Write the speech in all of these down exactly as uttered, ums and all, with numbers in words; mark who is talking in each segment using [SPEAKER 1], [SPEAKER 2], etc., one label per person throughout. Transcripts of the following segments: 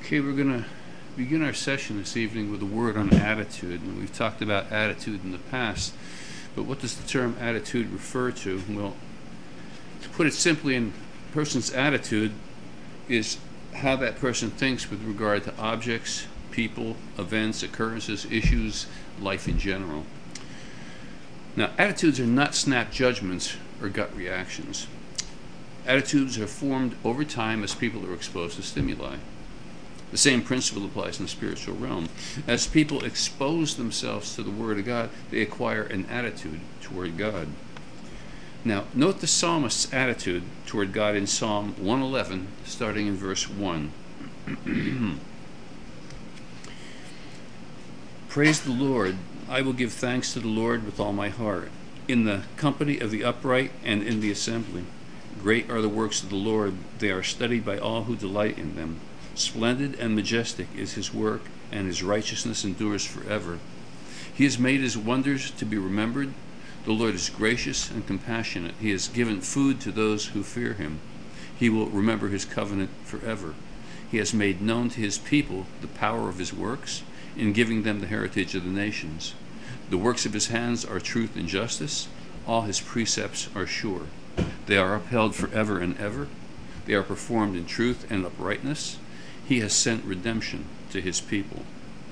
[SPEAKER 1] Okay, we're going to begin our session this evening with a word on attitude. And we've talked about attitude in the past, but what does the term attitude refer to? Well, to put it simply, a person's attitude is how that person thinks with regard to objects, people, events, occurrences, issues, life in general. Now, attitudes are not snap judgments or gut reactions. Attitudes are formed over time as people are exposed to stimuli. The same principle applies in the spiritual realm. As people expose themselves to the Word of God, they acquire an attitude toward God. Now, note the psalmist's attitude toward God in Psalm one eleven, starting in verse one. Praise the Lord. I will give thanks to the Lord with all my heart, in the company of the upright and in the assembly. Great are the works of the Lord. They are studied by all who delight in them. Splendid and majestic is his work, and his righteousness endures forever. He has made his wonders to be remembered. The Lord is gracious and compassionate. He has given food to those who fear him. He will remember his covenant forever. He has made known to his people the power of his works, in giving them the heritage of the nations. The works of his hands are truth and justice. All his precepts are sure. They are upheld forever and ever. They are performed in truth and uprightness. He has sent redemption to his people.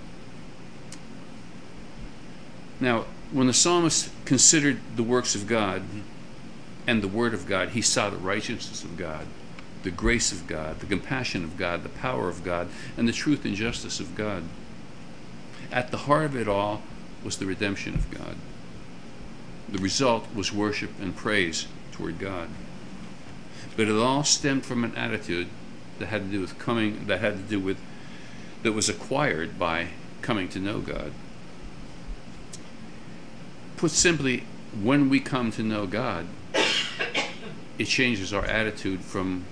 [SPEAKER 1] Now, when the psalmist considered the works of God and the Word of God, he saw the righteousness of God, the grace of God, the compassion of God, the power of God, and the truth and justice of God. At the heart of it all was the redemption of God. The result was worship and praise toward God. But it all stemmed from an attitude that had to do with coming, that had to do with, that was acquired by coming to know God. Put simply, when we come to know God, it changes our attitude from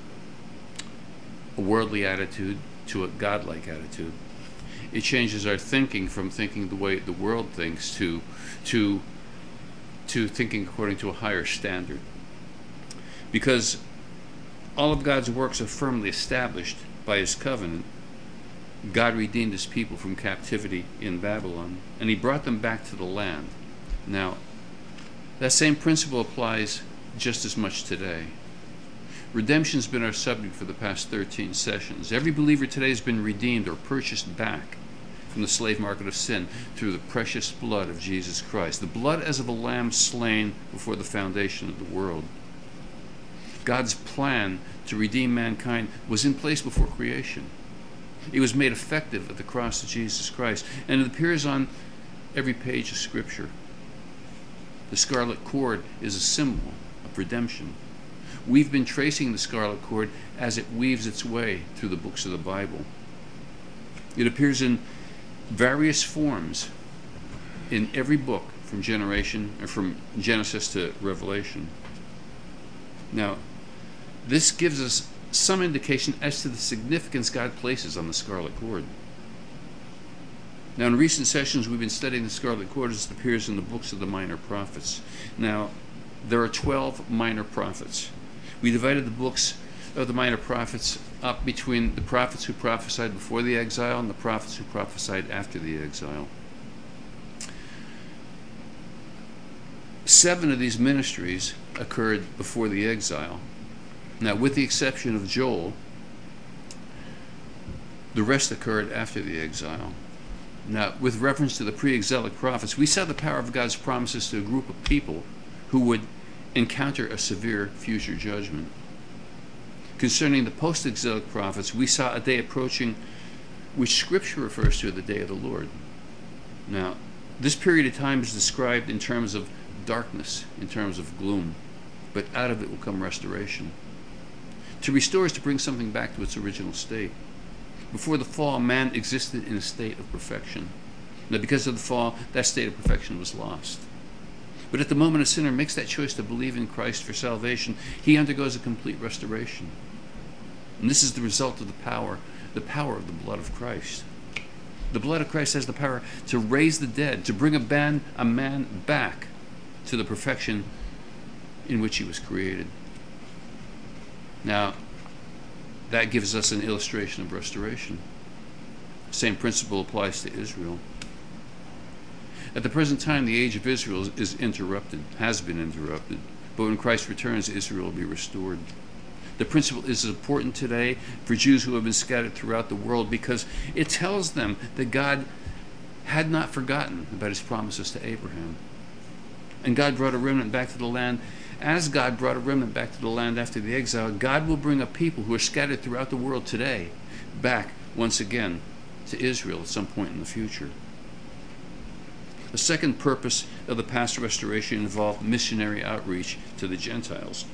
[SPEAKER 1] a worldly attitude to a godlike attitude. It changes our thinking from thinking the way the world thinks to, to, to thinking according to a higher standard. Because all of God's works are firmly established by his covenant. God redeemed his people from captivity in Babylon, and he brought them back to the land. Now, that same principle applies just as much today. Redemption's been our subject for the past thirteen sessions. Every believer today has been redeemed or purchased back from the slave market of sin through the precious blood of Jesus Christ, the blood as of a lamb slain before the foundation of the world. God's plan to redeem mankind was in place before creation. It was made effective at the cross of Jesus Christ, and it appears on every page of Scripture. The scarlet cord is a symbol of redemption. We've been tracing the scarlet cord as it weaves its way through the books of the Bible. It appears in various forms in every book from generation or from Genesis to Revelation. Now, this gives us some indication as to the significance God places on the scarlet cord. Now, in recent sessions, we've been studying the scarlet cord as it appears in the books of the minor prophets. Now, there are twelve minor prophets. We divided the books of the minor prophets up between the prophets who prophesied before the exile and the prophets who prophesied after the exile. Seven of these ministries occurred before the exile. Now, with the exception of Joel, the rest occurred after the exile. Now, with reference to the pre-exilic prophets, we saw the power of God's promises to a group of people who would encounter a severe future judgment. Concerning the post-exilic prophets, we saw a day approaching which Scripture refers to as the day of the Lord. Now, this period of time is described in terms of darkness, in terms of gloom, but out of it will come restoration. To restore is to bring something back to its original state. Before the fall, man existed in a state of perfection. Now, because of the fall, that state of perfection was lost. But at the moment a sinner makes that choice to believe in Christ for salvation, he undergoes a complete restoration. And this is the result of the power, the power of the blood of Christ. The blood of Christ has the power to raise the dead, to bring a man, a man back to the perfection in which he was created. Now, that gives us an illustration of restoration. Same principle applies to Israel. At the present time, the age of Israel is interrupted, has been interrupted. But when Christ returns, Israel will be restored. The principle is important today for Jews who have been scattered throughout the world because it tells them that God had not forgotten about his promises to Abraham. And God brought a remnant back to the land. As God brought a remnant back to the land after the exile, God will bring a people who are scattered throughout the world today back once again to Israel at some point in the future. The second purpose of the past restoration involved missionary outreach to the Gentiles.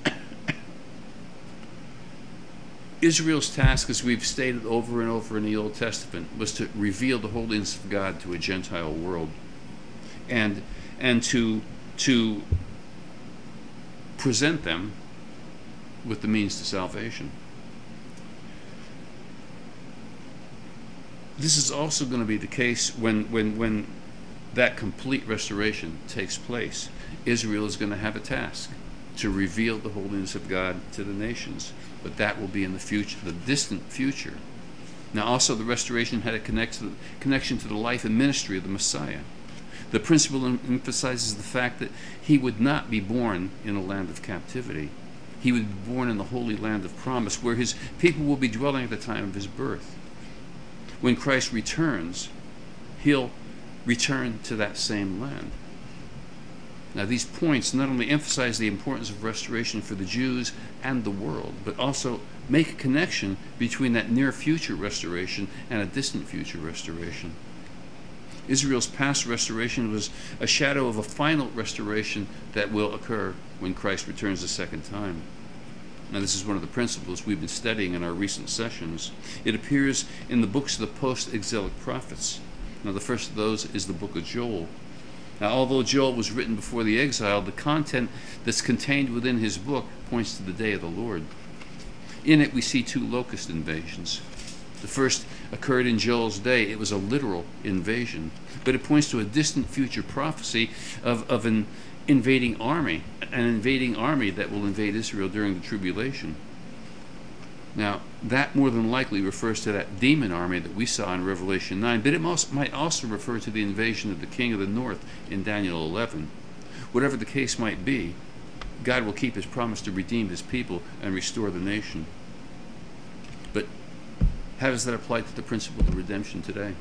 [SPEAKER 1] Israel's task, as we've stated over and over in the Old Testament, was to reveal the holiness of God to a Gentile world, and and to to present them with the means to salvation. This is also going to be the case when when when that complete restoration takes place. Israel is going to have a task to reveal the holiness of God to the nations, but that will be in the future, the distant future. Now, also, the restoration had a connect to the, connection to the life and ministry of the Messiah. The principle emphasizes the fact that he would not be born in a land of captivity. He would be born in the holy land of promise, where his people will be dwelling at the time of his birth. When Christ returns, he'll return to that same land. Now, these points not only emphasize the importance of restoration for the Jews and the world, but also make a connection between that near future restoration and a distant future restoration. Israel's past restoration was a shadow of a final restoration that will occur when Christ returns the second time. Now, this is one of the principles we've been studying in our recent sessions. It appears in the books of the post-exilic prophets. Now, the first of those is the book of Joel. Now, although Joel was written before the exile, the content that's contained within his book points to the day of the Lord. In it, we see two locust invasions. The first occurred in Joel's day. It was a literal invasion, but it points to a distant future prophecy of, of an invading army, an invading army that will invade Israel during the tribulation. Now, that more than likely refers to that demon army that we saw in Revelation nine, but it most, might also refer to the invasion of the king of the north in Daniel eleven. Whatever the case might be, God will keep his promise to redeem his people and restore the nation. But how does that apply to the principle of redemption today?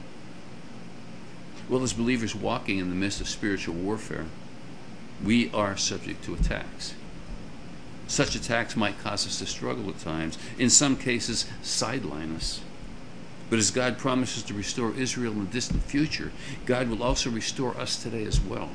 [SPEAKER 1] Well, as believers walking in the midst of spiritual warfare, we are subject to attacks. Such attacks might cause us to struggle at times, in some cases sideline us. But as God promises to restore Israel in the distant future, God will also restore us today as well.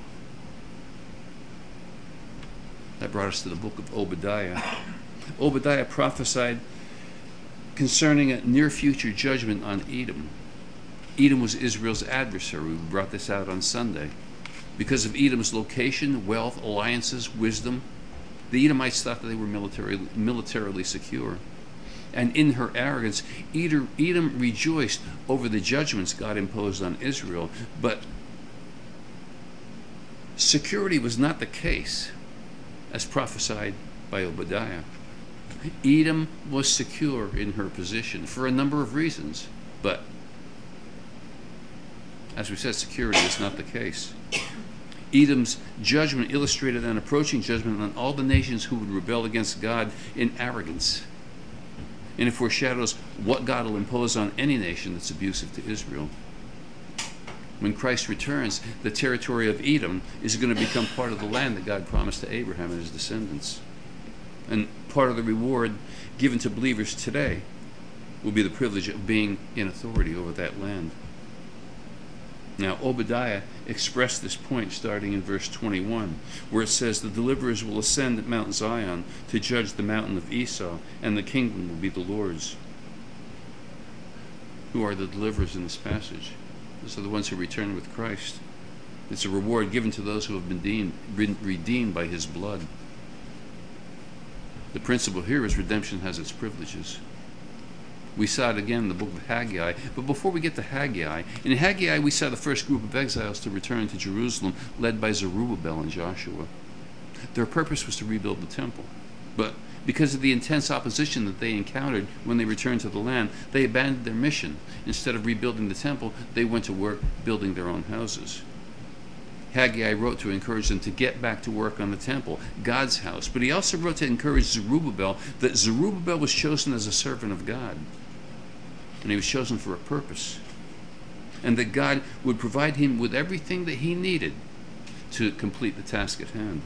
[SPEAKER 1] That brought us to the book of Obadiah. Obadiah prophesied concerning a near future judgment on Edom. Edom was Israel's adversary. We brought this out on Sunday. Because of Edom's location, wealth, alliances, wisdom, the Edomites thought that they were militarily, militarily secure. And in her arrogance, Edom, Edom rejoiced over the judgments God imposed on Israel. But security was not the case, as prophesied by Obadiah. Edom was secure in her position for a number of reasons, but as we said, security is not the case. Edom's judgment illustrated an approaching judgment on all the nations who would rebel against God in arrogance. And it foreshadows what God will impose on any nation that's abusive to Israel. When Christ returns, the territory of Edom is going to become part of the land that God promised to Abraham and his descendants. And part of the reward given to believers today will be the privilege of being in authority over that land. Now, Obadiah expressed this point starting in verse twenty-one, where it says, "The deliverers will ascend at Mount Zion to judge the mountain of Esau, and the kingdom will be the Lord's." Who are the deliverers in this passage? Those are the ones who return with Christ. It's a reward given to those who have been deemed, redeemed by his blood. The principle here is redemption has its privileges. We saw it again in the book of Haggai. But before we get to Haggai, in Haggai we saw the first group of exiles to return to Jerusalem, led by Zerubbabel and Joshua. Their purpose was to rebuild the temple. But Because of the intense opposition that they encountered when they returned to the land, they abandoned their mission. Instead of rebuilding the temple, they went to work building their own houses. Haggai wrote to encourage them to get back to work on the temple, God's house. But he also wrote to encourage Zerubbabel that Zerubbabel was chosen as a servant of God. And he was chosen for a purpose. And that God would provide him with everything that he needed to complete the task at hand.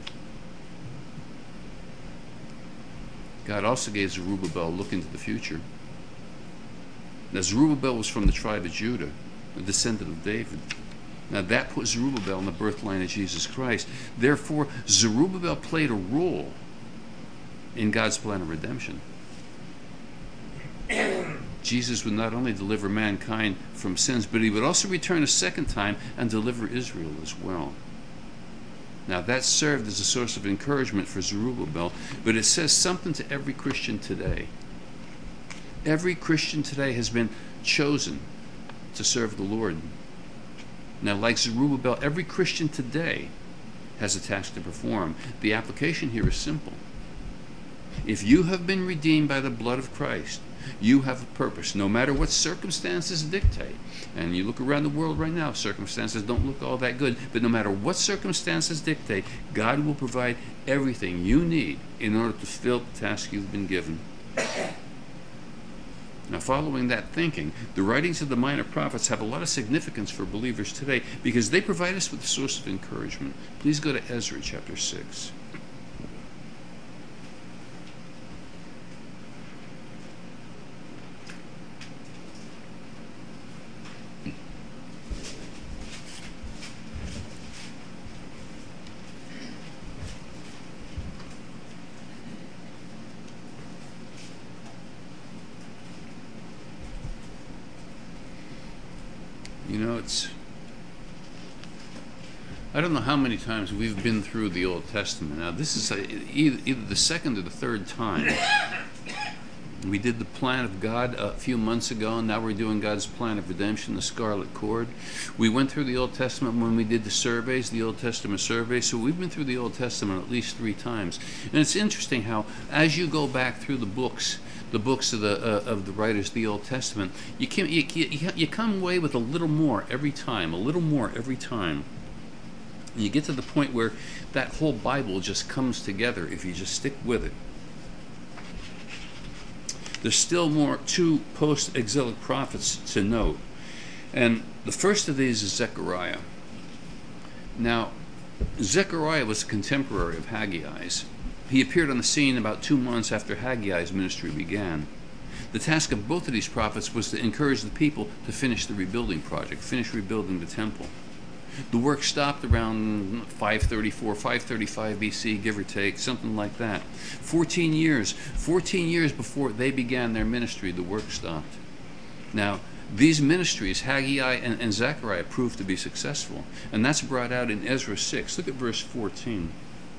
[SPEAKER 1] God also gave Zerubbabel a look into the future. Now, Zerubbabel was from the tribe of Judah, a descendant of David. Now, that put Zerubbabel in the birth line of Jesus Christ. Therefore, Zerubbabel played a role in God's plan of redemption. Jesus would not only deliver mankind from sins, but he would also return a second time and deliver Israel as well. Now, that served as a source of encouragement for Zerubbabel, but it says something to every Christian today. Every Christian today has been chosen to serve the Lord. Now, like Zerubbabel, every Christian today has a task to perform. The application here is simple. If you have been redeemed by the blood of Christ, you have a purpose, no matter what circumstances dictate. And you look around the world right now, circumstances don't look all that good, but no matter what circumstances dictate, God will provide everything you need in order to fulfill the task you've been given. Now, following that thinking, the writings of the minor prophets have a lot of significance for believers today because they provide us with a source of encouragement. Please go to Ezra chapter six. You know, it's, I don't know how many times we've been through the Old Testament. Now, this is a, either, either the second or the third time. We did the plan of God a few months ago, and now we're doing God's plan of redemption, the Scarlet Cord. We went through the Old Testament when we did the surveys, the Old Testament surveys, so we've been through the Old Testament at least three times. And it's interesting how, as you go back through the books, the books of the uh, of the writers of the Old Testament, you, can, you, you, you come away with a little more every time, a little more every time. And you get to the point where that whole Bible just comes together if you just stick with it. There's still more two post-exilic prophets to note. And the first of these is Zechariah. Now, Zechariah was a contemporary of Haggai's. He appeared on the scene about two months after Haggai's ministry began. The task of both of these prophets was to encourage the people to finish the rebuilding project, finish rebuilding the temple. The work stopped around five thirty-four, five thirty-five B C, give or take, something like that. Fourteen years, fourteen years before they began their ministry, the work stopped. Now, these ministries, Haggai and, and Zechariah, proved to be successful. And that's brought out in Ezra six. Look at verse fourteen.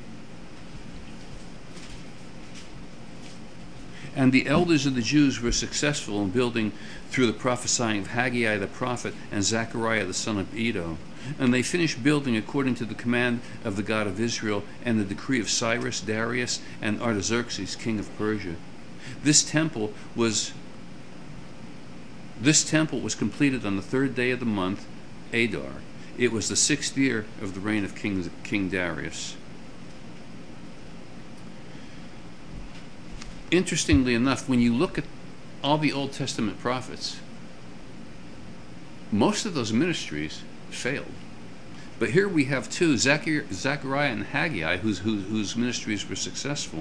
[SPEAKER 1] And the elders of the Jews were successful in building through the prophesying of Haggai the prophet and Zechariah the son of Iddo. And they finished building according to the command of the God of Israel and the decree of Cyrus, Darius, and Artaxerxes, king of Persia. This temple was this temple was completed on the third day of the month, Adar. It was the sixth year of the reign of King, King Darius. Interestingly enough, when you look at all the Old Testament prophets, most of those ministries failed. But here we have two, Zechariah and Haggai, whose, whose, whose ministries were successful.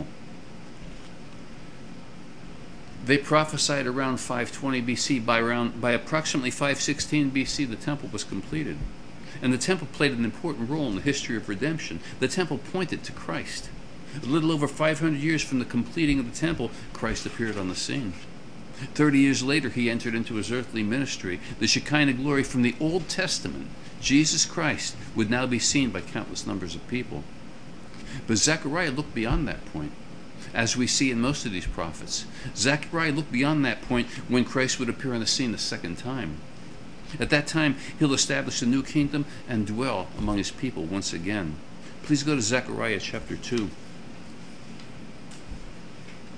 [SPEAKER 1] They prophesied around five twenty B C. By, around, by approximately five sixteen B C, the temple was completed. And the temple played an important role in the history of redemption. The temple pointed to Christ. A little over five hundred years from the completing of the temple, Christ appeared on the scene. Thirty years later, he entered into his earthly ministry. The Shekinah glory from the Old Testament, Jesus Christ, would now be seen by countless numbers of people. But Zechariah looked beyond that point, as we see in most of these prophets. Zechariah looked beyond that point when Christ would appear on the scene the second time. At that time, he'll establish a new kingdom and dwell among his people once again. Please go to Zechariah chapter two.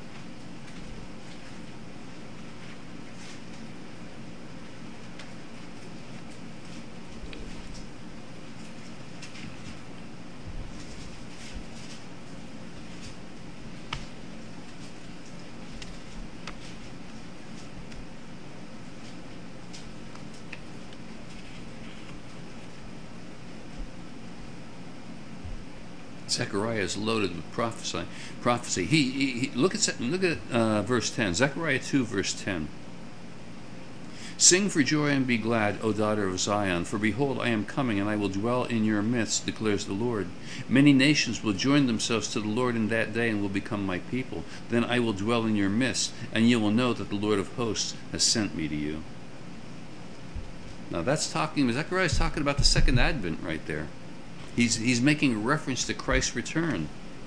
[SPEAKER 1] Zechariah is loaded with prophecy. Prophecy. He, he, he look at look at uh, verse ten. Zechariah two, verse ten. Sing for joy and be glad, O daughter of Zion, for behold, I am coming, and I will dwell in your midst, declares the Lord. Many nations will join themselves to the Lord in that day and will become my people. Then I will dwell in your midst, and you will know that the Lord of hosts has sent me to you. Now that's talking, Zechariah is talking about the second advent right there. He's, he's making a reference to Christ's return.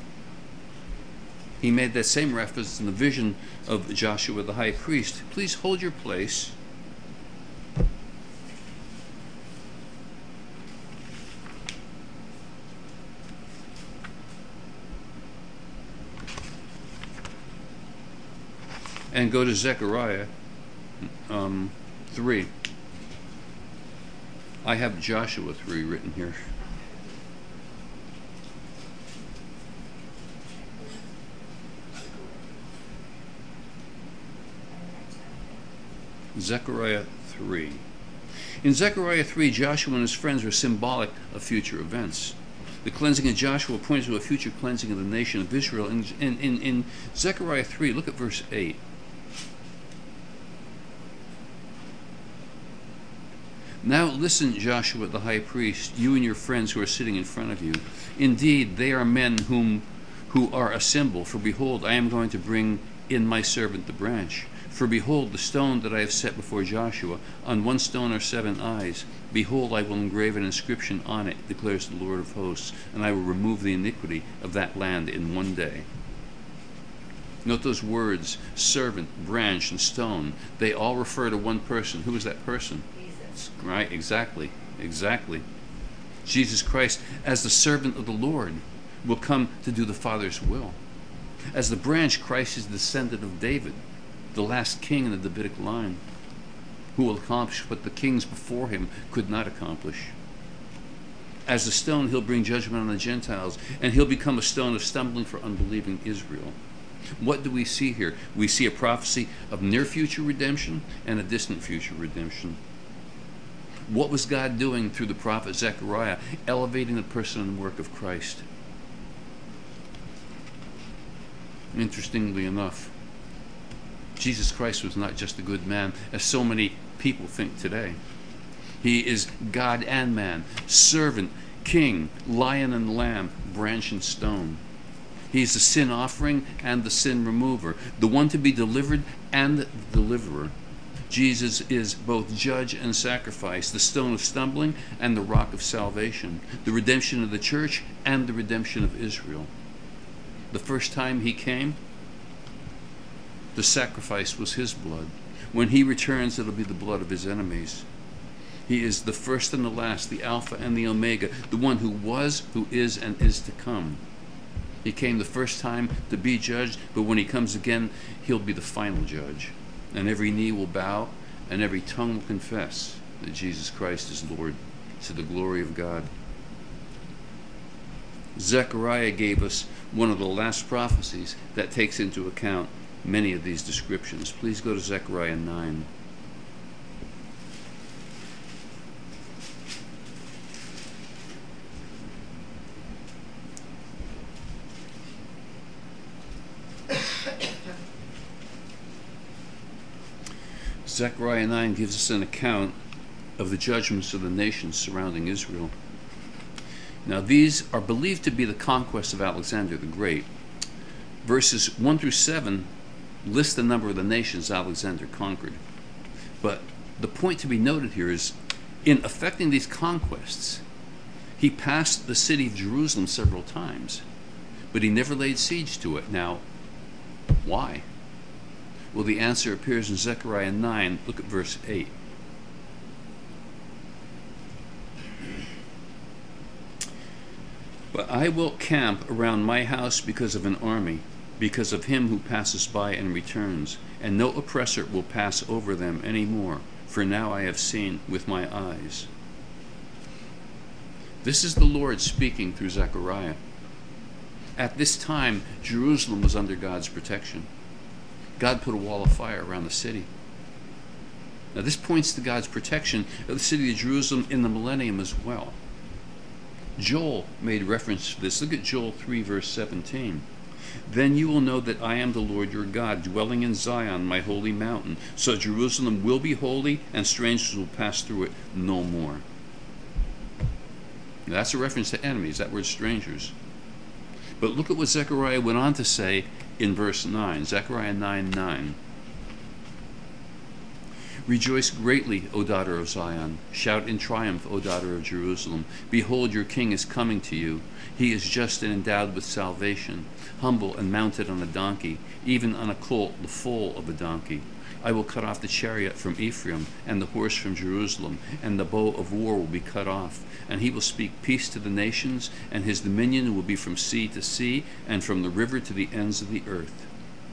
[SPEAKER 1] He made that same reference in the vision of Joshua the high priest. Please hold your place. And go to Zechariah um, three. I have Joshua three written here. Zechariah three. In Zechariah three, Joshua and his friends were symbolic of future events. The cleansing of Joshua points to a future cleansing of the nation of Israel. In, in, in, in Zechariah three, look at verse eight. Now listen, Joshua the high priest, you and your friends who are sitting in front of you. Indeed, they are men whom who are a symbol. For behold, I am going to bring in my servant the branch. For behold, the stone that I have set before Joshua, on one stone are seven eyes. Behold, I will engrave an inscription on it, declares the Lord of hosts, and I will remove the iniquity of that land in one day. Note those words, servant, branch, and stone. They all refer to one person. Who is that person? Jesus. Right, exactly, exactly. Jesus Christ, as the servant of the Lord, will come to do the Father's will. As the branch, Christ is the descendant of David, the last king in the Davidic line, who will accomplish what the kings before him could not accomplish. As the stone, he'll bring judgment on the Gentiles, and he'll become a stone of stumbling for unbelieving Israel. What do we see here? We see a prophecy of near future redemption and a distant future redemption. What was God doing through the prophet Zechariah? Elevating the person and work of Christ. Interestingly enough, Jesus Christ was not just a good man, as so many people think today. He is God and man, servant, king, lion and lamb, branch and stone. He is the sin offering and the sin remover, the one to be delivered and the deliverer. Jesus is both judge and sacrifice, the stone of stumbling and the rock of salvation, the redemption of the church and the redemption of Israel. The first time he came, the sacrifice was his blood. When he returns, it'll be the blood of his enemies. He is the first and the last, the Alpha and the Omega, the one who was, who is, and is to come. He came the first time to be judged, but when he comes again, he'll be the final judge. And every knee will bow, and every tongue will confess that Jesus Christ is Lord, to the glory of God. Zechariah gave us one of the last prophecies that takes into account many of these descriptions. Please go to Zechariah nine. Zechariah nine gives us an account of the judgments of the nations surrounding Israel. Now, these are believed to be the conquest of Alexander the Great. Verses one through seven list the number of the nations Alexander conquered. But the point to be noted here is, in effecting these conquests, he passed the city of Jerusalem several times, but he never laid siege to it. Now, why? Well, the answer appears in Zechariah nine. Look at verse eight. But I will camp around my house because of an army, because of him who passes by and returns, and no oppressor will pass over them any more, for now I have seen with my eyes. This is the Lord speaking through Zechariah. At this time, Jerusalem was under God's protection. God put a wall of fire around the city. Now this points to God's protection of the city of Jerusalem in the millennium as well. Joel made reference to this. Look at Joel three, verse seventeen. Then you will know that I am the Lord your God, dwelling in Zion, my holy mountain. So Jerusalem will be holy, and strangers will pass through it no more. Now, that's a reference to enemies, that word strangers. But look at what Zechariah went on to say in verse nine, Zechariah nine nine. Rejoice greatly, O daughter of Zion. Shout in triumph, O daughter of Jerusalem. Behold, your king is coming to you. He is just and endowed with salvation, humble and mounted on a donkey, even on a colt, the foal of a donkey. I will cut off the chariot from Ephraim, and the horse from Jerusalem, and the bow of war will be cut off. And he will speak peace to the nations, and his dominion will be from sea to sea, and from the river to the ends of the earth.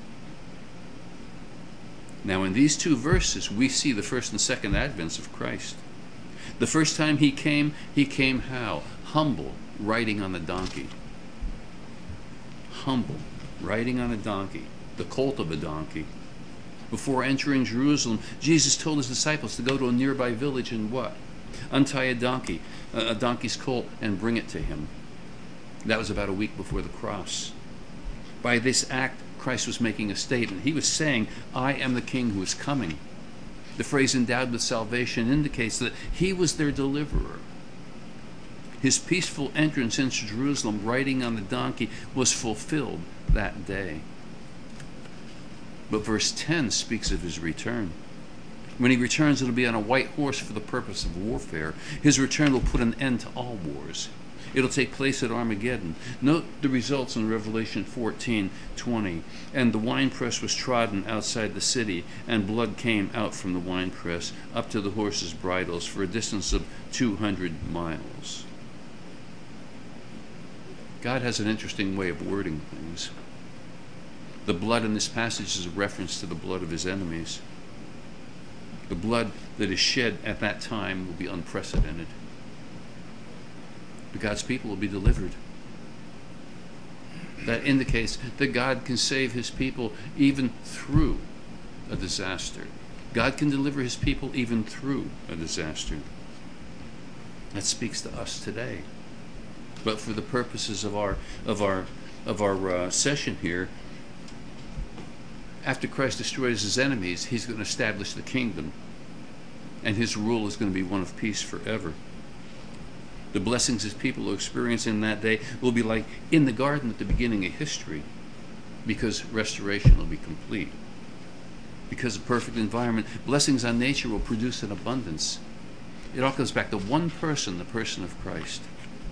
[SPEAKER 1] Now, in these two verses, we see the first and second advents of Christ. The first time he came, he came how? Humble, riding on a donkey. Humble, riding on a donkey, the colt of a donkey. Before entering Jerusalem, Jesus told his disciples to go to a nearby village and what? Untie a donkey, a donkey's colt, and bring it to him. That was about a week before the cross. By this act, Christ was making a statement. He was saying, I am the King who is coming. The phrase endowed with salvation indicates that he was their deliverer. His peaceful entrance into Jerusalem, riding on the donkey, was fulfilled that day. But verse ten speaks of his return. When he returns, it'll be on a white horse for the purpose of warfare. His return will put an end to all wars. It'll take place at Armageddon. Note the results in Revelation fourteen twenty. And the winepress was trodden outside the city, and blood came out from the winepress up to the horses' bridles for a distance of two hundred miles. God has an interesting way of wording things. The blood in this passage is a reference to the blood of his enemies. The blood that is shed at that time will be unprecedented. But God's people will be delivered. That indicates that God can save his people even through a disaster. God can deliver his people even through a disaster. That speaks to us today. But for the purposes of our of our of our uh, session here, after Christ destroys his enemies, he's going to establish the kingdom, and his rule is going to be one of peace forever. The blessings his people will experience in that day will be like in the garden at the beginning of history, because restoration will be complete. Because of perfect environment, blessings on nature will produce an abundance. It all comes back to one person, the person of Christ.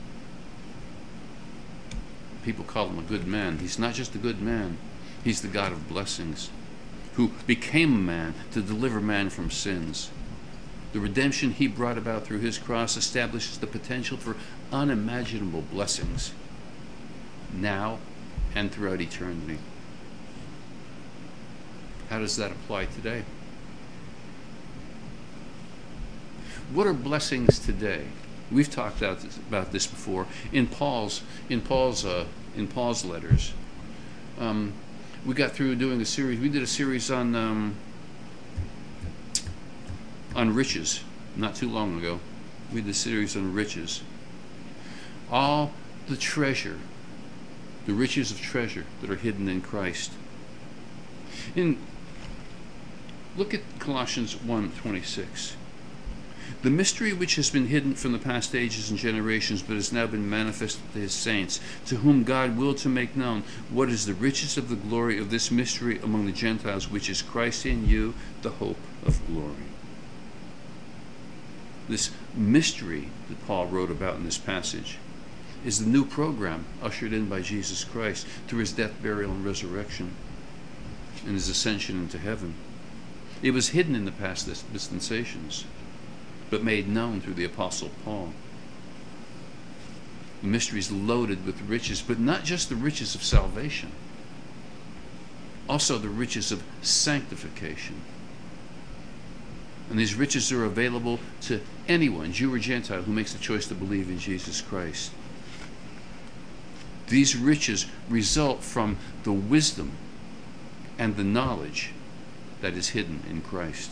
[SPEAKER 1] People call him a good man. He's not just a good man. He's the God of blessings, who became a man to deliver man from sins. The redemption he brought about through his cross establishes the potential for unimaginable blessings, now and throughout eternity. How does that apply today? What are blessings today? We've talked about this before in Paul's in Paul's uh, in Paul's letters. Um, we got through doing a series. We did a series on um, on riches not too long ago. We did a series on riches. All the treasure, the riches of treasure that are hidden in Christ. In look at Colossians one twenty-six. The mystery which has been hidden from the past ages and generations, but has now been manifested to his saints, to whom God willed to make known what is the riches of the glory of this mystery among the Gentiles, which is Christ in you, the hope of glory. This mystery that Paul wrote about in this passage is the new program ushered in by Jesus Christ through his death, burial, and resurrection, and his ascension into heaven. It was hidden in the past dispensations, but made known through the Apostle Paul. The mystery is loaded with riches, but not just the riches of salvation, also the riches of sanctification. And these riches are available to anyone, Jew or Gentile, who makes the choice to believe in Jesus Christ. These riches result from the wisdom and the knowledge that is hidden in Christ.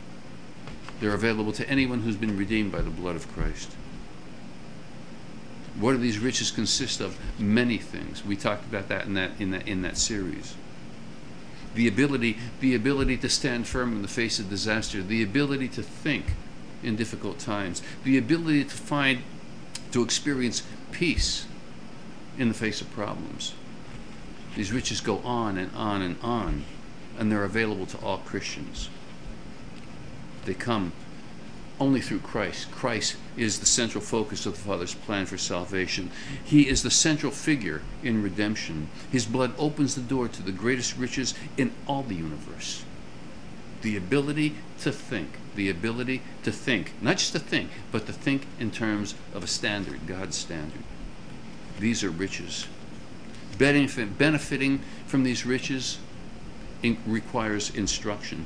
[SPEAKER 1] They're available to anyone who's been redeemed by the blood of Christ. What do these riches consist of? Many things. We talked about that in that in that in that series. The ability, the ability to stand firm in the face of disaster, the ability to think in difficult times, the ability to find, to experience peace in the face of problems. These riches go on and on and on, and they're available to all Christians. They come only through Christ. Christ is the central focus of the Father's plan for salvation. He is the central figure in redemption. His blood opens the door to the greatest riches in all the universe. The ability to think, the ability to think, not just to think, but to think in terms of a standard, God's standard. These are riches. Benefit, benefiting from these riches in, requires instruction.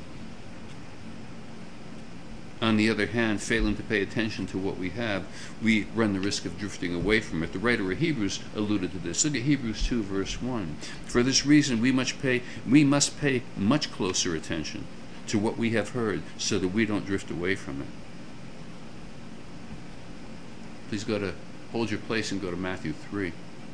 [SPEAKER 1] On the other hand, failing to pay attention to what we have, we run the risk of drifting away from it. The writer of Hebrews alluded to this. Look at Hebrews two, verse one. For this reason, we must pay, we must pay much closer attention to what we have heard, so that we don't drift away from it. Please go to, hold your place and go to Matthew three.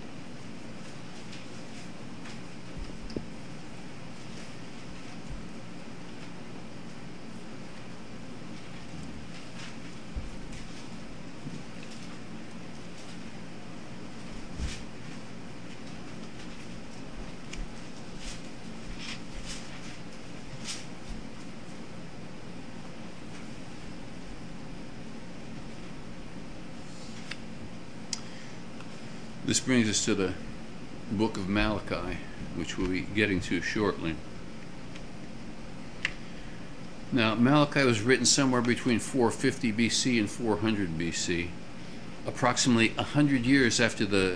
[SPEAKER 1] This brings us to the book of Malachi, which we'll be getting to shortly. Now, Malachi was written somewhere between four fifty B C and four hundred B C, approximately one hundred years after the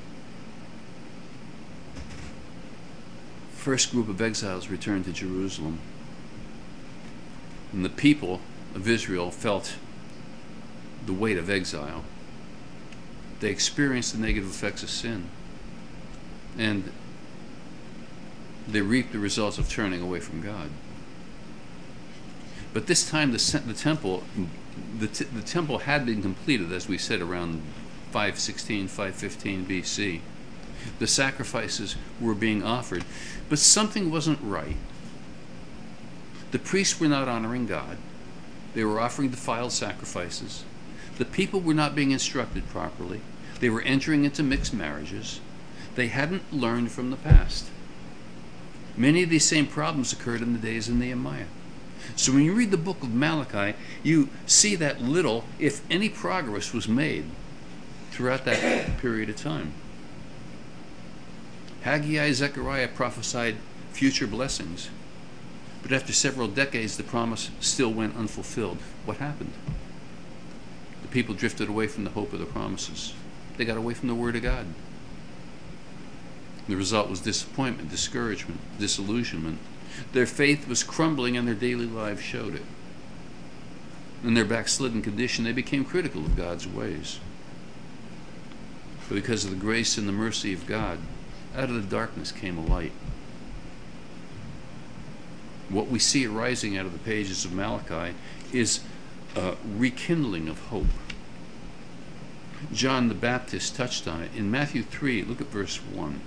[SPEAKER 1] first group of exiles returned to Jerusalem. And the people of Israel felt the weight of exile. They experienced the negative effects of sin, and they reaped the results of turning away from God. But this time, the, the temple, the, t the temple had been completed, as we said, around five sixteen, five fifteen B C. The sacrifices were being offered, but something wasn't right. The priests were not honoring God. They were offering defiled sacrifices. The people were not being instructed properly. They were entering into mixed marriages. They hadn't learned from the past. Many of these same problems occurred in the days of Nehemiah. So when you read the book of Malachi, you see that little, if any, progress was made throughout that period of time. Haggai, Zechariah prophesied future blessings. But after several decades, the promise still went unfulfilled. What happened? The people drifted away from the hope of the promises. They got away from the Word of God. The result was disappointment, discouragement, disillusionment. Their faith was crumbling and their daily lives showed it. In their backslidden condition, they became critical of God's ways. But because of the grace and the mercy of God, out of the darkness came a light. What we see arising out of the pages of Malachi is a rekindling of hope. John the Baptist touched on it. In Matthew three, look at verse one.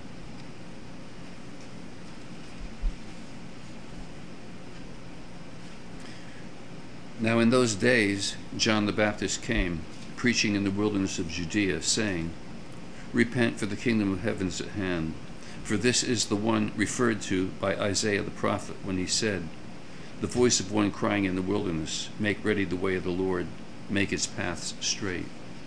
[SPEAKER 1] Now in those days, John the Baptist came, preaching in the wilderness of Judea, saying, Repent, for the kingdom of heaven is at hand. For this is the one referred to by Isaiah the prophet when he said, The voice of one crying in the wilderness, Make ready the way of the Lord, make its paths straight.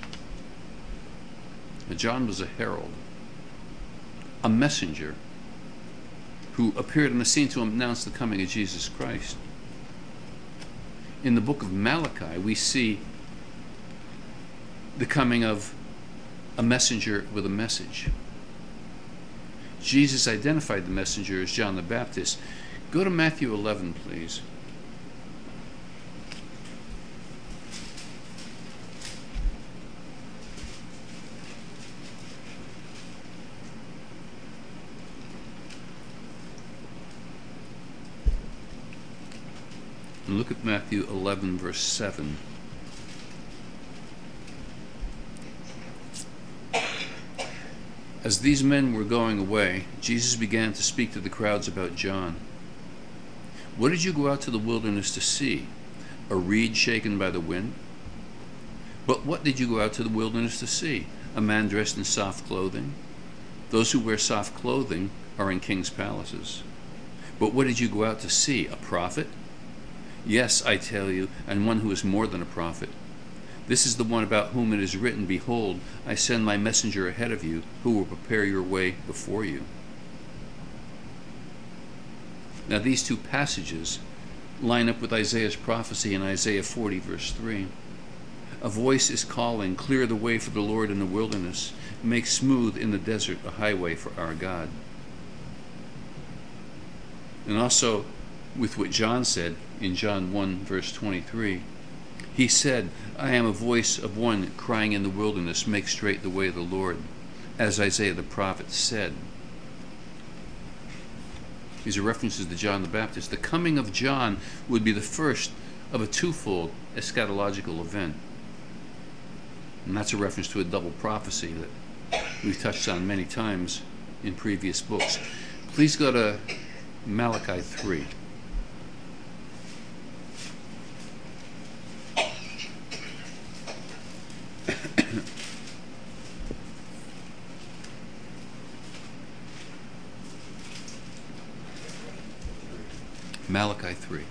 [SPEAKER 1] Now, John was a herald, a messenger, who appeared on the scene to announce the coming of Jesus Christ. In the book of Malachi, we see the coming of a messenger with a message. Jesus identified the messenger as John the Baptist. Go to Matthew eleven, please. And look at Matthew eleven, verse seven. As these men were going away, Jesus began to speak to the crowds about John. What did you go out to the wilderness to see? A reed shaken by the wind? But what did you go out to the wilderness to see? A man dressed in soft clothing? Those who wear soft clothing are in king's palaces. But what did you go out to see? A prophet? Yes, I tell you, and one who is more than a prophet. This is the one about whom it is written, Behold, I send my messenger ahead of you, who will prepare your way before you. Now these two passages line up with Isaiah's prophecy in Isaiah forty, verse three. A voice is calling, clear the way for the Lord in the wilderness, make smooth in the desert a highway for our God. And also with what John said in John one, verse twenty-three. He said, I am a voice of one crying in the wilderness, make straight the way of the Lord, as Isaiah the prophet said. These are references to John the Baptist. The coming of John would be the first of a twofold eschatological event. And that's a reference to a double prophecy that we've touched on many times in previous books. Please go to Malachi three. Malachi three.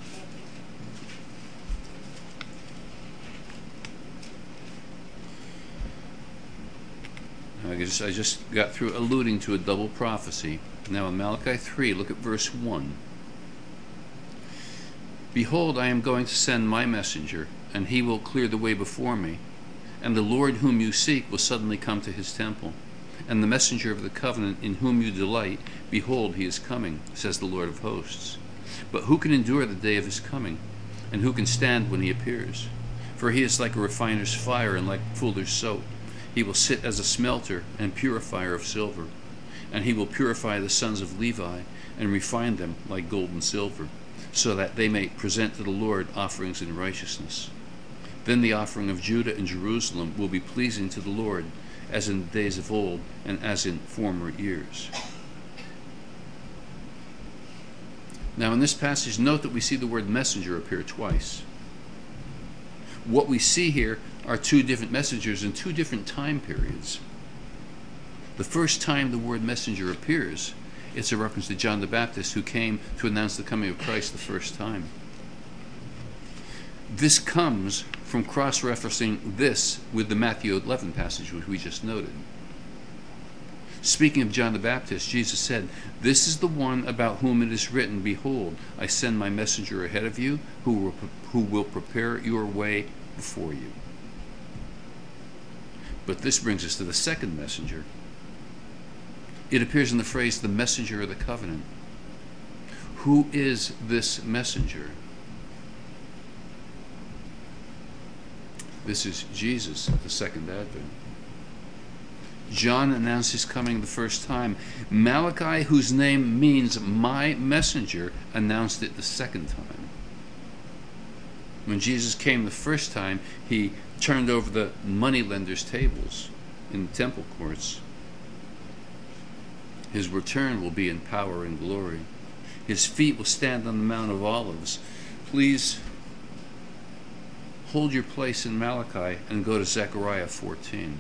[SPEAKER 1] I just, I just got through alluding to a double prophecy. Now in Malachi three, look at verse one. Behold, I am going to send my messenger, and he will clear the way before me. And the Lord whom you seek will suddenly come to his temple. And the messenger of the covenant in whom you delight, behold, he is coming, says the Lord of hosts. But who can endure the day of his coming? And who can stand when he appears? For he is like a refiner's fire and like fuller's soap. He will sit as a smelter and purifier of silver. And he will purify the sons of Levi and refine them like gold and silver, so that they may present to the Lord offerings in righteousness. Then the offering of Judah and Jerusalem will be pleasing to the Lord, as in the days of old and as in former years. Now in this passage, note that we see the word messenger appear twice. What we see here are two different messengers in two different time periods. The first time the word messenger appears, it's a reference to John the Baptist, who came to announce the coming of Christ the first time. This comes from cross-referencing this with the Matthew eleven passage, which we just noted. Speaking of John the Baptist, Jesus said, This is the one about whom it is written, Behold, I send my messenger ahead of you, who will, who will prepare your way before you. But this brings us to the second messenger. It appears in the phrase, the messenger of the covenant. Who is this messenger? This is Jesus at the second advent. John announced his coming the first time. Malachi, whose name means my messenger, announced it the second time. When Jesus came the first time, he turned over the moneylenders' tables in the temple courts. His return will be in power and glory. His feet will stand on the Mount of Olives. Please hold your place in Malachi and go to Zechariah fourteen.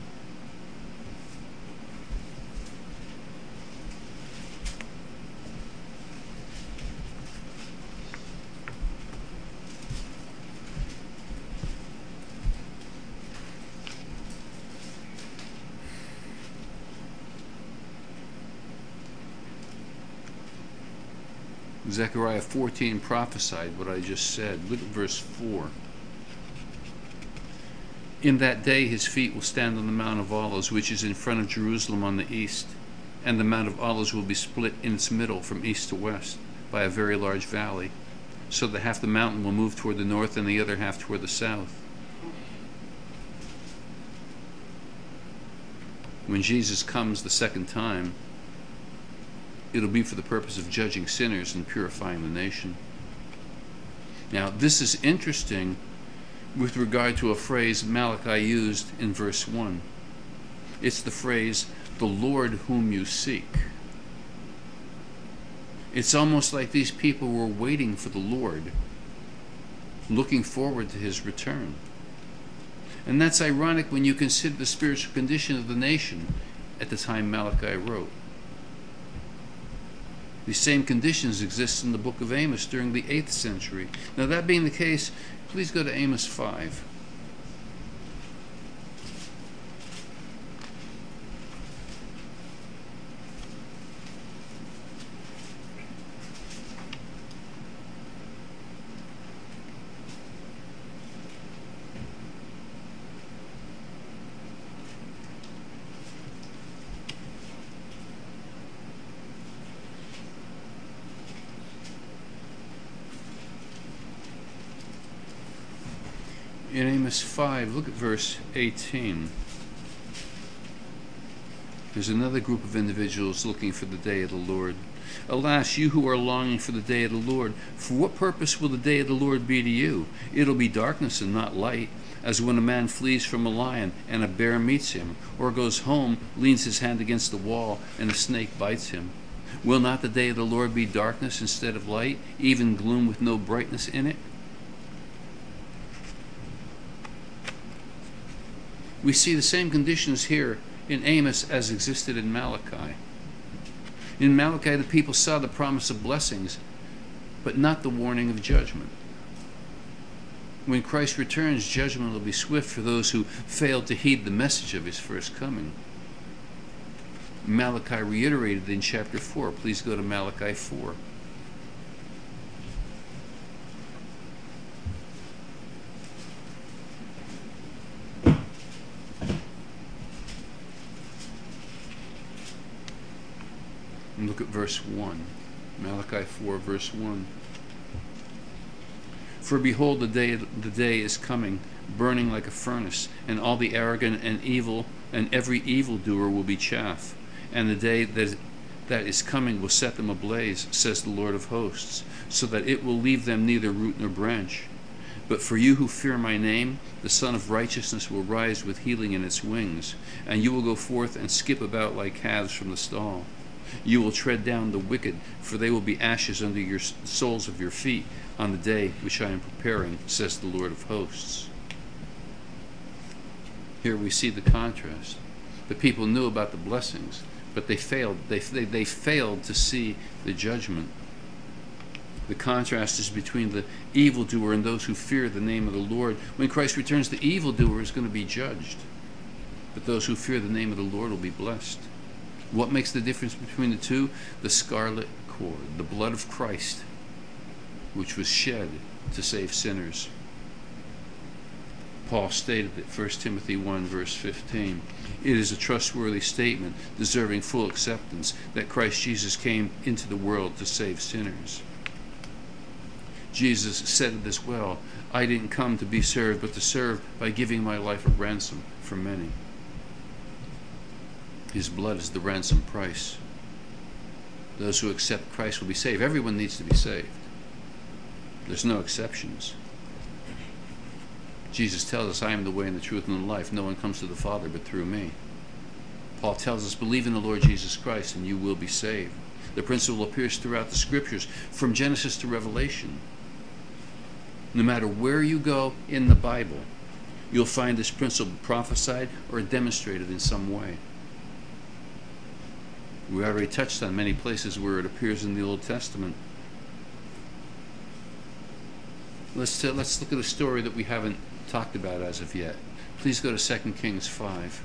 [SPEAKER 1] Zechariah fourteen prophesied what I just said. Look at verse four. In that day his feet will stand on the Mount of Olives, which is in front of Jerusalem on the east, and the Mount of Olives will be split in its middle from east to west by a very large valley, so that half the mountain will move toward the north and the other half toward the south. When Jesus comes the second time, it'll be for the purpose of judging sinners and purifying the nation. Now, this is interesting with regard to a phrase Malachi used in verse one. It's the phrase, the Lord whom you seek. It's almost like these people were waiting for the Lord, looking forward to his return. And that's ironic when you consider the spiritual condition of the nation at the time Malachi wrote. These same conditions exist in the book of Amos during the eighth century. Now, that being the case, please go to Amos five. In Amos five, look at verse eighteen. There's another group of individuals looking for the day of the Lord. Alas, you who are longing for the day of the Lord, for what purpose will the day of the Lord be to you? It'll be darkness and not light, as when a man flees from a lion and a bear meets him, or goes home, leans his hand against the wall, and a snake bites him. Will not the day of the Lord be darkness instead of light, even gloom with no brightness in it? We see the same conditions here in Amos as existed in Malachi. In Malachi, the people saw the promise of blessings, but not the warning of judgment. When Christ returns, judgment will be swift for those who failed to heed the message of his first coming. Malachi reiterated in chapter four. Please go to Malachi four. And look at verse one. Malachi four, verse one. For behold, the day the day is coming, burning like a furnace, and all the arrogant and evil and every evildoer will be chaff. And the day that that is coming will set them ablaze, says the Lord of hosts, so that it will leave them neither root nor branch. But for you who fear my name, the Son of Righteousness will rise with healing in its wings, and you will go forth and skip about like calves from the stall. You will tread down the wicked, for they will be ashes under your soles of your feet on the day which I am preparing, says the Lord of hosts. Here we see the contrast. The people knew about the blessings, but they failed. They, they, they failed to see the judgment. The contrast is between the evildoer and those who fear the name of the Lord. When Christ returns, the evildoer is going to be judged, but those who fear the name of the Lord will be blessed. What makes the difference between the two? The scarlet cord, the blood of Christ, which was shed to save sinners. Paul stated that First Timothy one, verse fifteen. It is a trustworthy statement, deserving full acceptance, that Christ Jesus came into the world to save sinners. Jesus said it as well. I didn't come to be served, but to serve by giving my life a ransom for many. His blood is the ransom price. Those who accept Christ will be saved. Everyone needs to be saved. There's no exceptions. Jesus tells us, I am the way and the truth and the life. No one comes to the Father but through me. Paul tells us, believe in the Lord Jesus Christ and you will be saved. The principle appears throughout the Scriptures, from Genesis to Revelation. No matter where you go in the Bible, you'll find this principle prophesied or demonstrated in some way. We already touched on many places where it appears in the Old Testament. Let's, uh, let's look at a story that we haven't talked about as of yet. Please go to Second Kings five.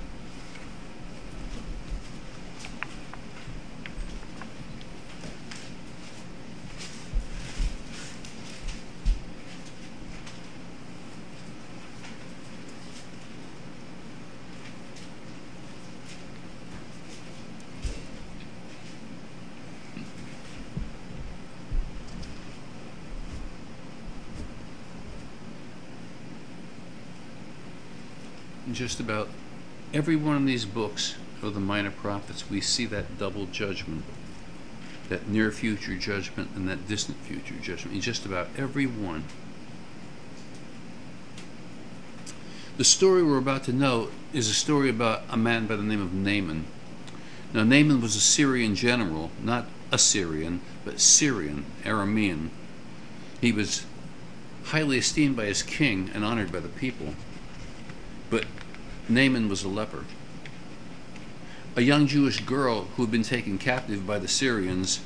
[SPEAKER 1] In just about every one of these books of the minor prophets, we see that double judgment, that near future judgment and that distant future judgment, in just about every one. The story we're about to know is a story about a man by the name of Naaman, Now, Naaman was a Syrian general, not Assyrian, but Syrian, Aramean. He was highly esteemed by his king and honored by the people. But Naaman was a leper. A young Jewish girl who had been taken captive by the Syrians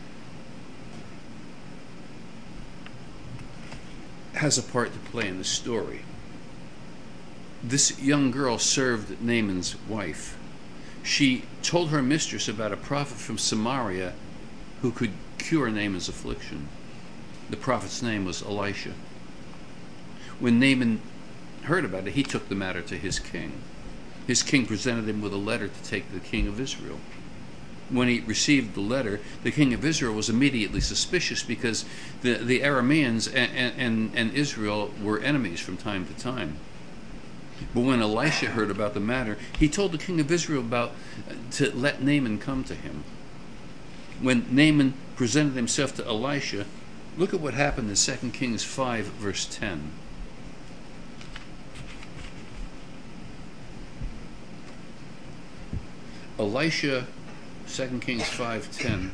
[SPEAKER 1] has a part to play in the story. This young girl served Naaman's wife. She told her mistress about a prophet from Samaria who could cure Naaman's affliction. The prophet's name was Elisha. When Naaman heard about it, he took the matter to his king. His king presented him with a letter to take to the king of Israel. When he received the letter, the king of Israel was immediately suspicious because the, the Arameans and, and, and Israel were enemies from time to time. But when Elisha heard about the matter, he told the king of Israel about to let Naaman come to him. When Naaman presented himself to Elisha, look at what happened in Second Kings five, verse ten. Elisha, Second Kings five ten.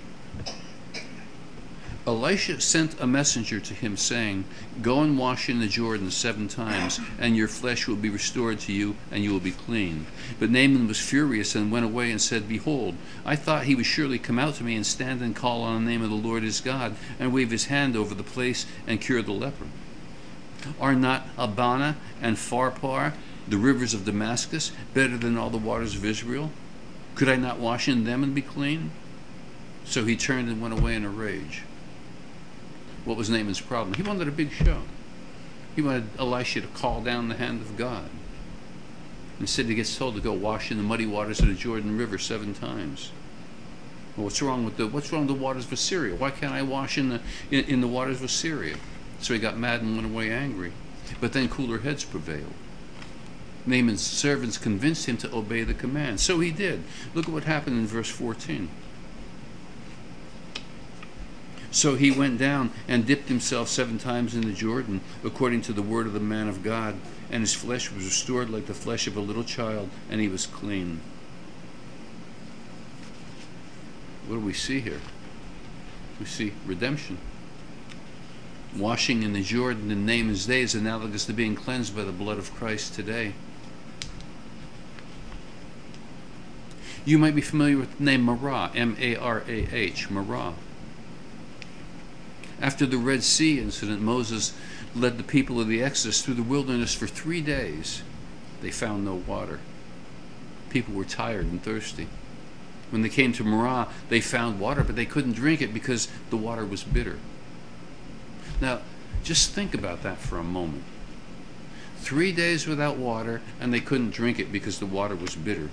[SPEAKER 1] Elisha sent a messenger to him, saying, "Go and wash in the Jordan seven times, and your flesh will be restored to you, and you will be clean." But Naaman was furious and went away and said, "Behold, I thought he would surely come out to me and stand and call on the name of the Lord his God, and wave his hand over the place and cure the leper. Are not Abana and Pharpar, the rivers of Damascus, better than all the waters of Israel? Could I not wash in them and be clean?" So he turned and went away in a rage. What was Naaman's problem? He wanted a big show. He wanted Elisha to call down the hand of God. Instead, he gets told to go wash in the muddy waters of the Jordan River seven times. Well, what's wrong with the What's wrong with the waters of Assyria? Why can't I wash in the in, in the waters of Assyria? So he got mad and went away angry. But then cooler heads prevailed. Naaman's servants convinced him to obey the command. So he did. Look at what happened in verse fourteen. So he went down and dipped himself seven times in the Jordan, according to the word of the man of God, and his flesh was restored like the flesh of a little child, and he was clean. What do we see here? We see redemption. Washing in the Jordan in Naaman's day is analogous to being cleansed by the blood of Christ today. You might be familiar with the name Marah, M A R A H, Marah. After the Red Sea incident, Moses led the people of the Exodus through the wilderness for three days. They found no water. People were tired and thirsty. When they came to Marah, they found water, but they couldn't drink it because the water was bitter. Now, just think about that for a moment. Three days without water, and they couldn't drink it because the water was bitter.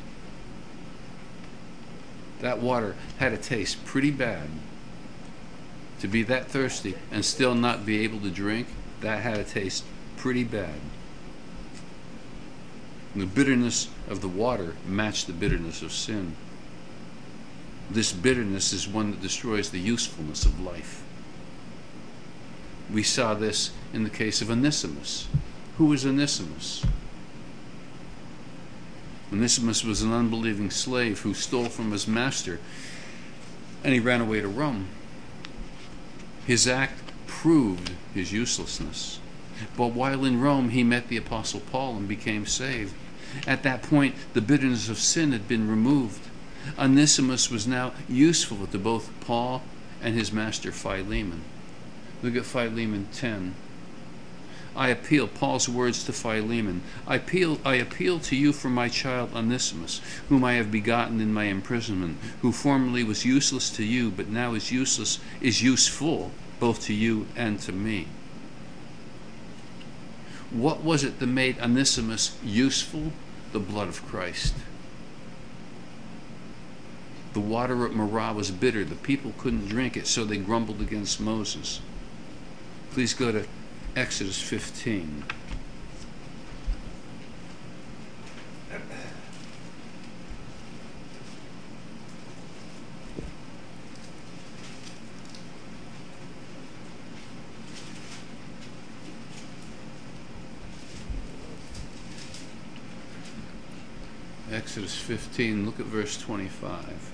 [SPEAKER 1] That water had a taste pretty bad. To be that thirsty and still not be able to drink, that had a taste pretty bad. And the bitterness of the water matched the bitterness of sin. This bitterness is one that destroys the usefulness of life. We saw this in the case of Onesimus. Who was Onesimus? Onesimus was an unbelieving slave who stole from his master, and he ran away to Rome. His act proved his uselessness. But while in Rome, he met the Apostle Paul and became saved. At that point, the bitterness of sin had been removed. Onesimus was now useful to both Paul and his master Philemon. Look at Philemon ten. I appeal, Paul's words to Philemon, I appeal, I appeal to you for my child Onesimus, whom I have begotten in my imprisonment, who formerly was useless to you, but now is useless, is useful both to you and to me. What was it that made Onesimus useful? The blood of Christ. The water at Marah was bitter. The people couldn't drink it, so they grumbled against Moses. Please go to Exodus fifteen. Exodus fifteen, look at verse twenty-five.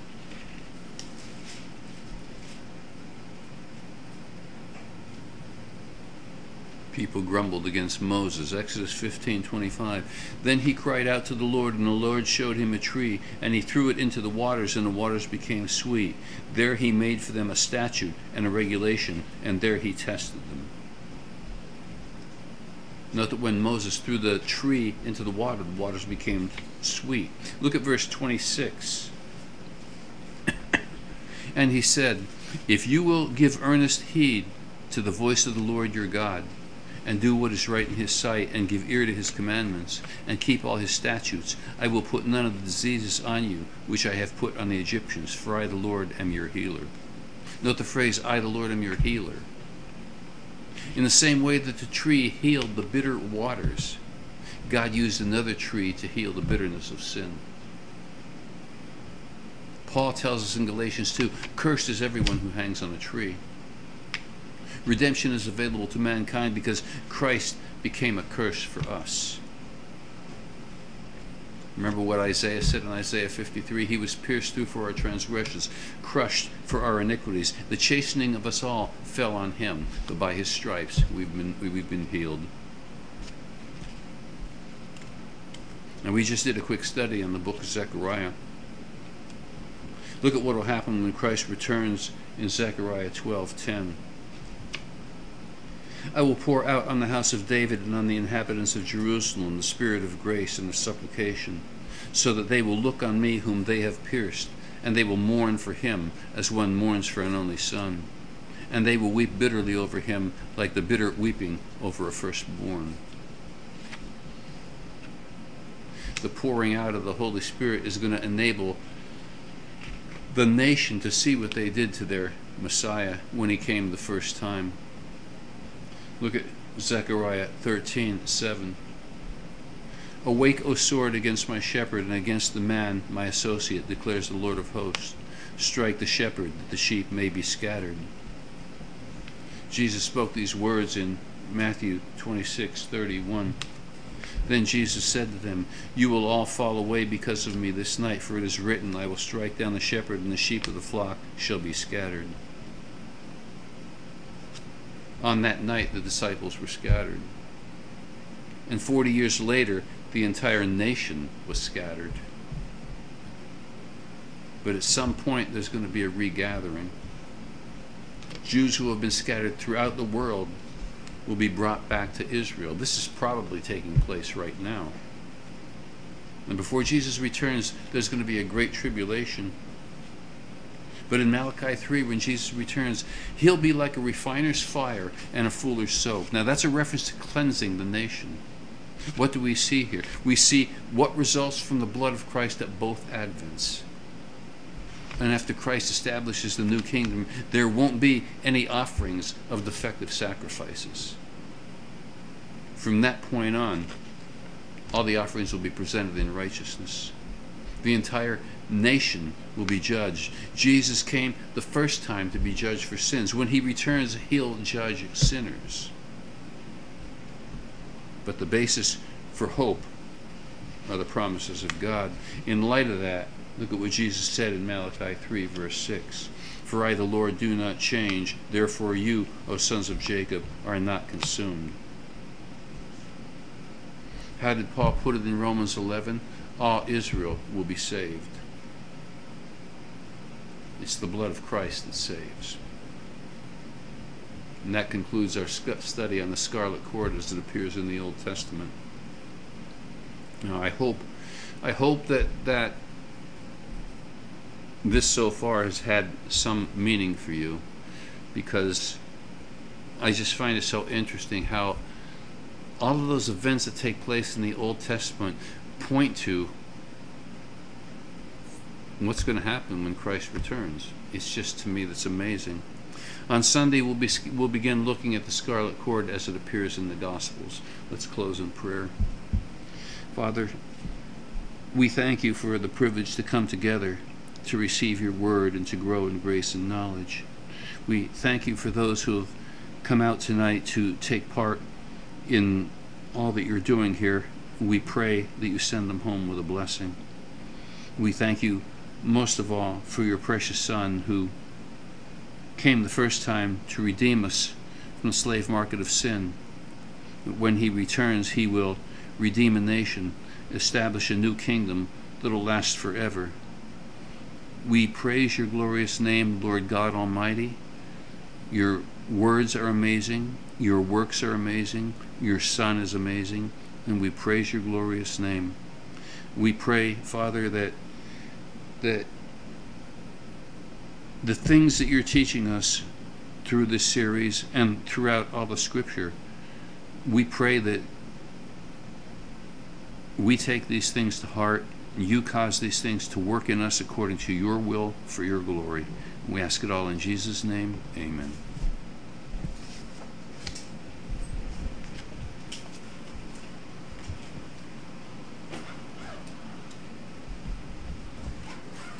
[SPEAKER 1] People grumbled against Moses. Exodus fifteen twenty-five. Then he cried out to the Lord, and the Lord showed him a tree, and he threw it into the waters, and the waters became sweet. There he made for them a statute and a regulation, and there he tested them. Note that when Moses threw the tree into the water, the waters became sweet. Look at verse twenty-six. And he said, if you will give earnest heed to the voice of the Lord your God, and do what is right in his sight, and give ear to his commandments, and keep all his statutes, I will put none of the diseases on you which I have put on the Egyptians, for I the Lord am your healer. Note the phrase, I the Lord am your healer. In the same way that the tree healed the bitter waters, God used another tree to heal the bitterness of sin. Paul tells us in Galatians two, cursed is everyone who hangs on a tree. Redemption is available to mankind because Christ became a curse for us. Remember what Isaiah said in Isaiah fifty-three, he was pierced through for our transgressions, crushed for our iniquities. The chastening of us all fell on him, but by his stripes we've been, we've been healed. And we just did a quick study on the book of Zechariah. Look at what will happen when Christ returns in Zechariah twelve ten. I will pour out on the house of David and on the inhabitants of Jerusalem the spirit of grace and of supplication, so that they will look on me whom they have pierced, and they will mourn for him as one mourns for an only son. And they will weep bitterly over him like the bitter weeping over a firstborn. The pouring out of the Holy Spirit is going to enable the nation to see what they did to their Messiah when he came the first time. Look at Zechariah thirteen seven. Awake, O sword, against my shepherd, and against the man, my associate, declares the Lord of hosts. Strike the shepherd, that the sheep may be scattered. Jesus spoke these words in Matthew twenty-six thirty-one. Then Jesus said to them, you will all fall away because of me this night, for it is written, I will strike down the shepherd, and the sheep of the flock shall be scattered. On that night, the disciples were scattered. And forty years later, the entire nation was scattered. But at some point, there's going to be a regathering. Jews who have been scattered throughout the world will be brought back to Israel. This is probably taking place right now. And before Jesus returns, there's going to be a great tribulation. But in Malachi three, when Jesus returns, he'll be like a refiner's fire and a fuller's soap. Now that's a reference to cleansing the nation. What do we see here? We see what results from the blood of Christ at both advents. And after Christ establishes the new kingdom, there won't be any offerings of defective sacrifices. From that point on, all the offerings will be presented in righteousness. The entire nation will be judged. Jesus came the first time to be judged for sins. When he returns, he'll judge sinners. But the basis for hope are the promises of God. In light of that, look at what Jesus said in Malachi three, verse six. For I, the Lord, do not change. Therefore you, O sons of Jacob, are not consumed. How did Paul put it in Romans eleven? All Israel will be saved. It's the blood of Christ that saves. And that concludes our study on the scarlet cord as it appears in the Old Testament. Now, I hope, I hope that that this so far has had some meaning for you, because I just find it so interesting how all of those events that take place in the Old Testament point to what's going to happen when Christ returns. It's just, to me, that's amazing. On Sunday, we'll, be, we'll begin looking at the scarlet cord as it appears in the Gospels. Let's close in prayer. Father, we thank you for the privilege to come together to receive your word and to grow in grace and knowledge. We thank you for those who have come out tonight to take part in all that you're doing here we pray that you send them home with a blessing. We thank you most of all for your precious Son, who came the first time to redeem us from the slave market of sin. When he returns, he will redeem a nation, establish a new kingdom that will last forever. We praise your glorious name, Lord God Almighty. Your words are amazing, your works are amazing, your Son is amazing, and we praise your glorious name. We pray, Father, that that the things that you're teaching us through this series and throughout all the Scripture, we pray that we take these things to heart, and you cause these things to work in us according to your will for your glory. We ask it all in Jesus' name. Amen.